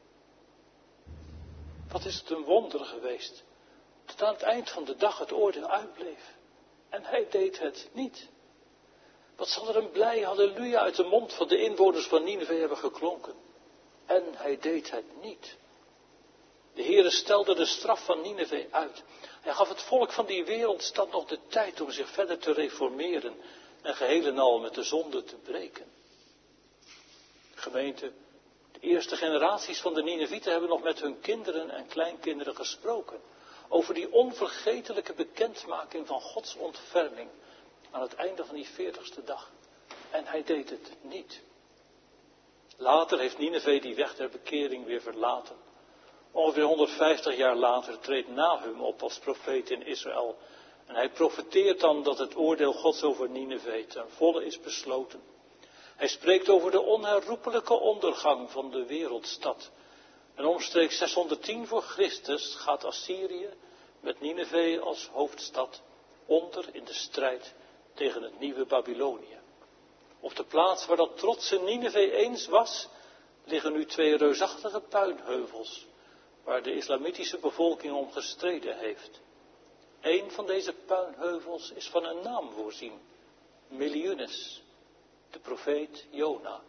Wat is het een wonder geweest. Tot aan het eind van de dag het oordeel uitbleef. En hij deed het niet. Wat zal er een blij halleluja uit de mond van de inwoners van Nineve hebben geklonken. En hij deed het niet. De Heere stelde de straf van Nineve uit. Hij gaf het volk van die wereldstad nog de tijd om zich verder te reformeren. En geheel en al met de zonde te breken. Gemeente, de eerste generaties van de Ninevieten hebben nog met hun kinderen en kleinkinderen gesproken. Over die onvergetelijke bekendmaking van Gods ontferming aan het einde van die 40ste dag. En hij deed het niet. Later heeft Nineve die weg der bekering weer verlaten. Ongeveer 150 jaar later treedt Nahum op als profeet in Israël. En hij profeteert dan dat het oordeel Gods over Nineve ten volle is besloten. Hij spreekt over de onherroepelijke ondergang van de wereldstad. En omstreeks 610 voor Christus gaat Assyrië met Nineve als hoofdstad onder in de strijd tegen het nieuwe Babylonië. Op de plaats waar dat trotse Nineve eens was, liggen nu 2 reusachtige puinheuvels, waar de islamitische bevolking om gestreden heeft. Eén van deze puinheuvels is van een naam voorzien, Milioenes, de profeet Jona.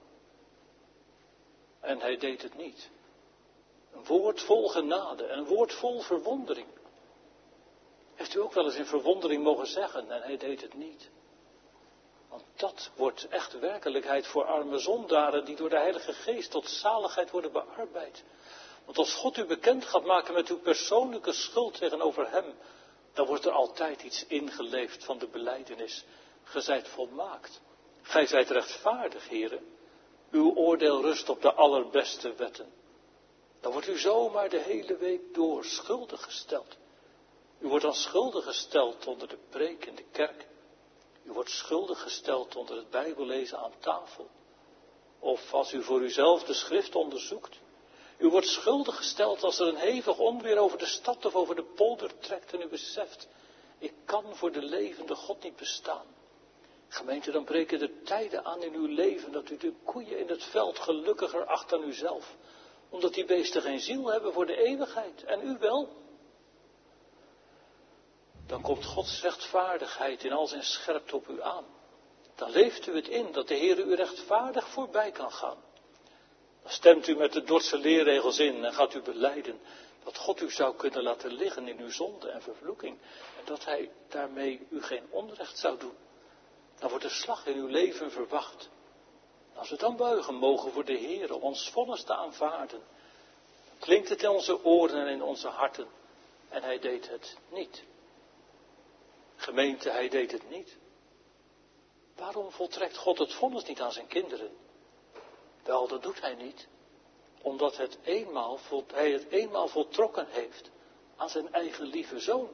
En hij deed het niet. Een woord vol genade en een woord vol verwondering. Heeft u ook wel eens in verwondering mogen zeggen en hij deed het niet. Want dat wordt echt werkelijkheid voor arme zondaren die door de Heilige Geest tot zaligheid worden bearbeid. Want als God u bekend gaat maken met uw persoonlijke schuld tegenover hem, dan wordt er altijd iets ingeleefd van de belijdenis. Gij zijt volmaakt. Gij zijt rechtvaardig, heren. Uw oordeel rust op de allerbeste wetten. Dan wordt u zomaar de hele week door schuldig gesteld. U wordt dan schuldig gesteld onder de preek in de kerk. U wordt schuldig gesteld onder het Bijbellezen aan tafel. Of als u voor uzelf de schrift onderzoekt. U wordt schuldig gesteld als er een hevig onweer over de stad of over de polder trekt en u beseft, ik kan voor de levende God niet bestaan. Gemeente, dan breken er tijden aan in uw leven dat u de koeien in het veld gelukkiger acht dan uzelf. Omdat die beesten geen ziel hebben voor de eeuwigheid. En u wel. dan komt Gods rechtvaardigheid in al zijn scherpte op u aan. Dan leeft u het in dat de Heer u rechtvaardig voorbij kan gaan. Dan stemt u met de Dordtse leerregels in en gaat u belijden dat God u zou kunnen laten liggen in uw zonde en vervloeking. En dat hij daarmee u geen onrecht zou doen. Dan wordt de slag in uw leven verwacht. Als we dan buigen mogen voor de Heer om ons vonnis te aanvaarden, dan klinkt het in onze oren en in onze harten. En hij deed het niet. Gemeente, hij deed het niet. Waarom voltrekt God het vonnis niet aan zijn kinderen? Wel, dat doet hij niet. Omdat hij het eenmaal voltrokken heeft aan zijn eigen lieve zoon.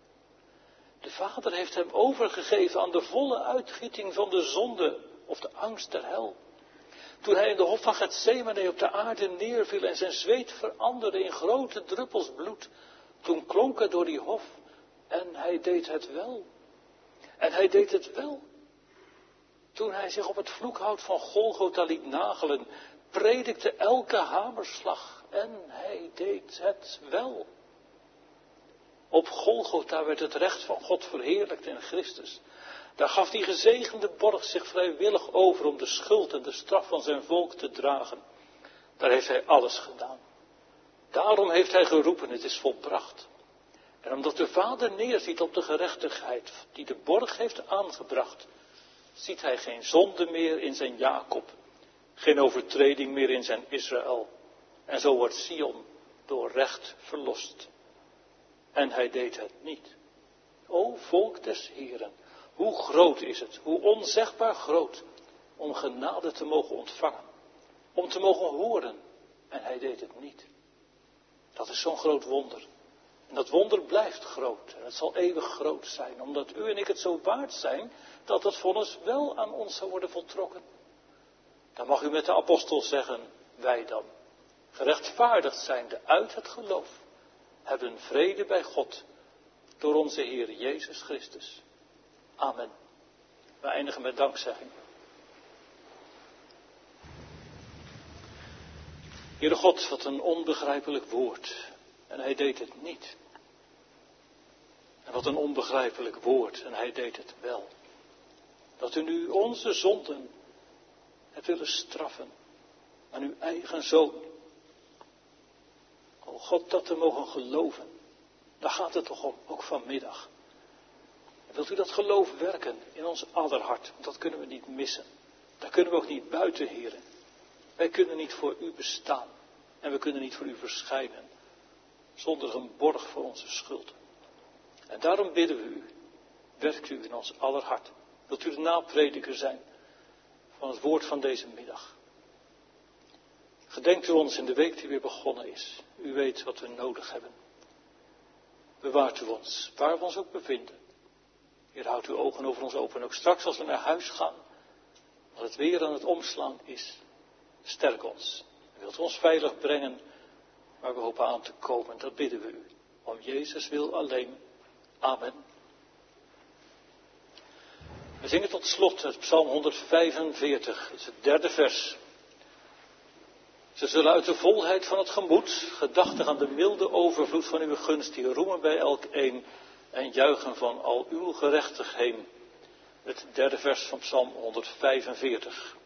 De Vader heeft hem overgegeven aan de volle uitgieting van de zonde of de angst der hel. Toen hij in de hof van Getsemane op de aarde neerviel en zijn zweet veranderde in grote druppels bloed, toen klonk het door die hof en hij deed het wel. En hij deed het wel. Toen hij zich op het vloekhout van Golgotha liet nagelen, predikte elke hamerslag en hij deed het wel. Op Golgotha werd het recht van God verheerlijkt in Christus. Daar gaf die gezegende borg zich vrijwillig over om de schuld en de straf van zijn volk te dragen. Daar heeft hij alles gedaan. Daarom heeft hij geroepen, het is volbracht. En omdat de Vader neerziet op de gerechtigheid die de borg heeft aangebracht, ziet hij geen zonde meer in zijn Jacob, geen overtreding meer in zijn Israël. En zo wordt Sion door recht verlost. En hij deed het niet. O volk des Heren, hoe groot is het, hoe onzegbaar groot, om genade te mogen ontvangen, om te mogen horen. En hij deed het niet. Dat is zo'n groot wonder. En dat wonder blijft groot. En het zal eeuwig groot zijn. Omdat u en ik het zo waard zijn dat het vonnis wel aan ons zou worden voltrokken. Dan mag u met de apostel zeggen, wij dan, gerechtvaardigd zijnde uit het geloof, hebben vrede bij God door onze Heer Jezus Christus. Amen. We eindigen met dankzegging. Heere God, wat een onbegrijpelijk woord. En hij deed het niet. En wat een onbegrijpelijk woord. En hij deed het wel. Dat u nu onze zonden hebt willen straffen aan uw eigen zoon. O God, dat te mogen geloven. Daar gaat het toch om, ook vanmiddag. En wilt u dat geloof werken in ons aller hart? Want dat kunnen we niet missen. Daar kunnen we ook niet buiten, Heren. Wij kunnen niet voor u bestaan. En we kunnen niet voor u verschijnen. Zonder een borg voor onze schuld. En daarom bidden we u. Werkt u in ons aller hart. Wilt u de naprediker zijn van het woord van deze middag. Gedenkt u ons in de week die weer begonnen is. U weet wat we nodig hebben. Bewaart u ons, waar we ons ook bevinden. Heer, houdt uw ogen over ons open. Ook straks als we naar huis gaan. Als het weer aan het omslaan is. Sterk ons. Wilt u ons veilig brengen waar we hopen aan te komen. Dat bidden we u. Om Jezus wil alleen. Amen. We zingen tot slot het Psalm 145. Het is het derde vers. Ze zullen uit de volheid van het gemoed, gedachtig aan de milde overvloed van uw gunst, die roemen bij elkeen en juichen van al uw gerechtigheden. Het derde vers van Psalm 145.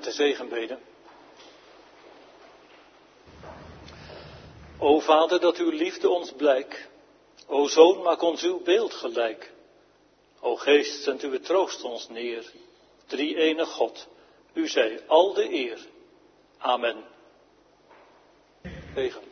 met de zegenbeden. O Vader, dat uw liefde ons blijk. O Zoon, maak ons uw beeld gelijk. O Geest, zend uw troost ons neer. Drie-enig God, u zij al de eer. Amen. Zegen.